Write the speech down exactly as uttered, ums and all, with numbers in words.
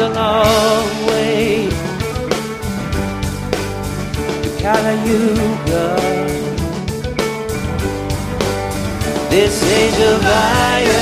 a long way to Caliuga. This age of iron